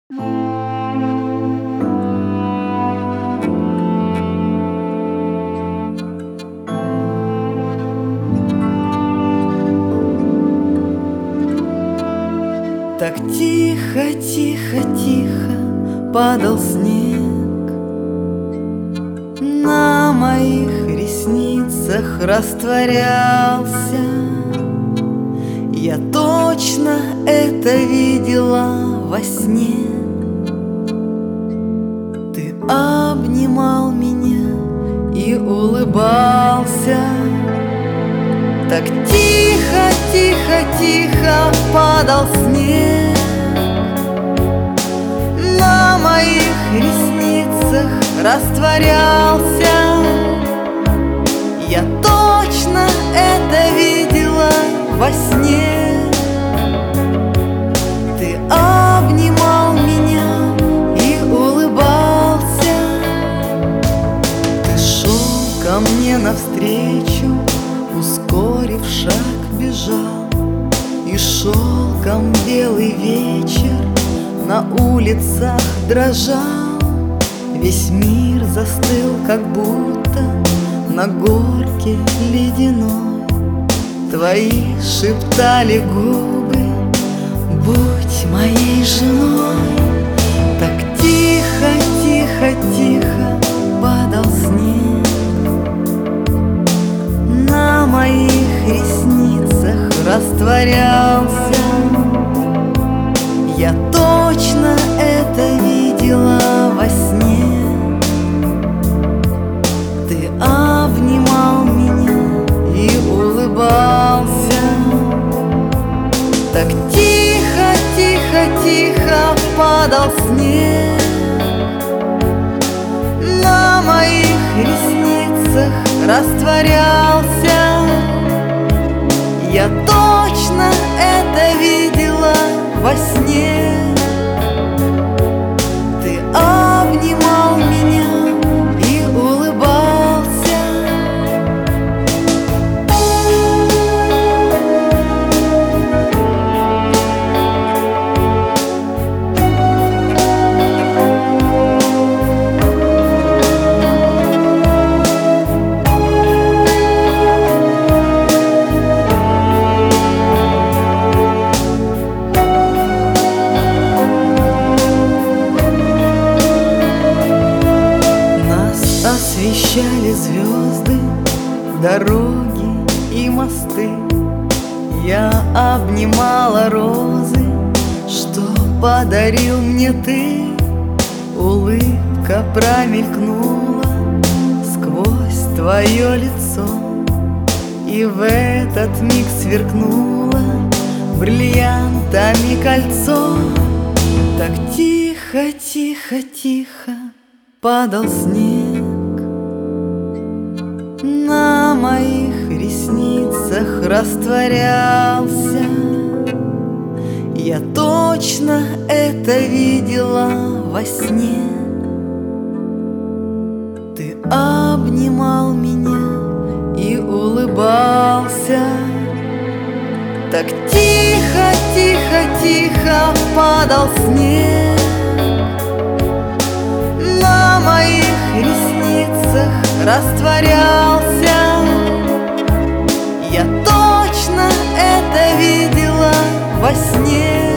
Так тихо, тихо, тихо падал снег, на моих ресницах растворялся. Я точно это видела во сне. Ты обнимал меня и улыбался. Так тихо, тихо, тихо падал снег, на моих ресницах растворялся. Я точно это видела во сне. Ты обнимал меня и улыбался. Ты шел ко мне навстречу, ускорив шаг, бежал. И шелком белый вечер на улицах дрожал. Весь мир застыл, как будто на горке ледяной. Твои шептали губы: будь моей женой. Так тихо, тихо, тихо падал снег, на моих ресницах растворялся. Я точно это видела во сне. Ты обнимал меня и улыбался. Так тихо, тихо, тихо падал снег, на моих ресницах растворялся. Я точно это видела во сне. Ты обнимал меня и улыбался. Освещали звезды, дороги и мосты. Я обнимала розы, что подарил мне ты. Улыбка промелькнула сквозь твое лицо, и в этот миг сверкнуло бриллиантами кольцо. Так тихо, тихо, тихо падал снег, на моих ресницах растворялся. Я точно это видела во сне. Ты обнимал меня и улыбался. Так тихо, тихо, тихо падал снег, на моих ресницах растворялся. Я точно это видела во сне.